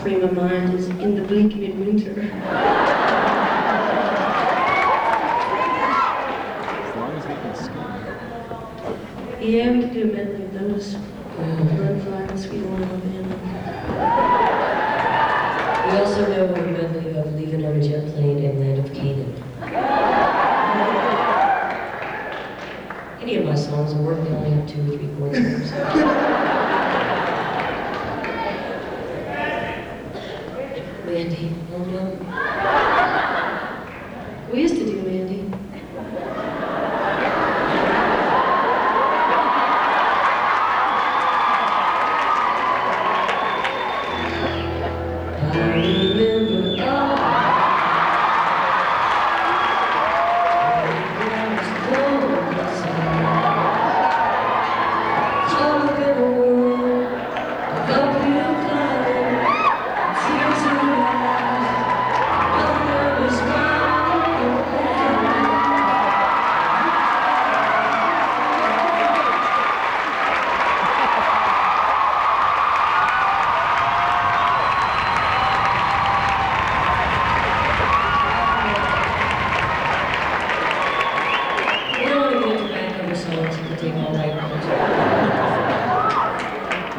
frame of mind is in the bleak midwinter. As long as we can ski. Yeah, we could do a medley of those. Blood, Fire, and Sweet Oil Alabama. We also know a medley of Leaving on a Jet Plane and Land of Canaan. Any of my songs will work, they only have 2 or 3 chords in them. So. Mandy, oh no. We used to do Mandy. I remember